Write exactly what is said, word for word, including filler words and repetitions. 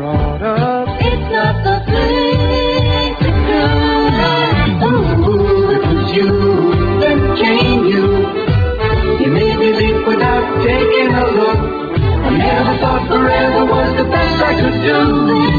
brought up. It's not the thing to do. Ooh, it was you that came you. You made me leap without taking a look. I never thought forever was the best I could do.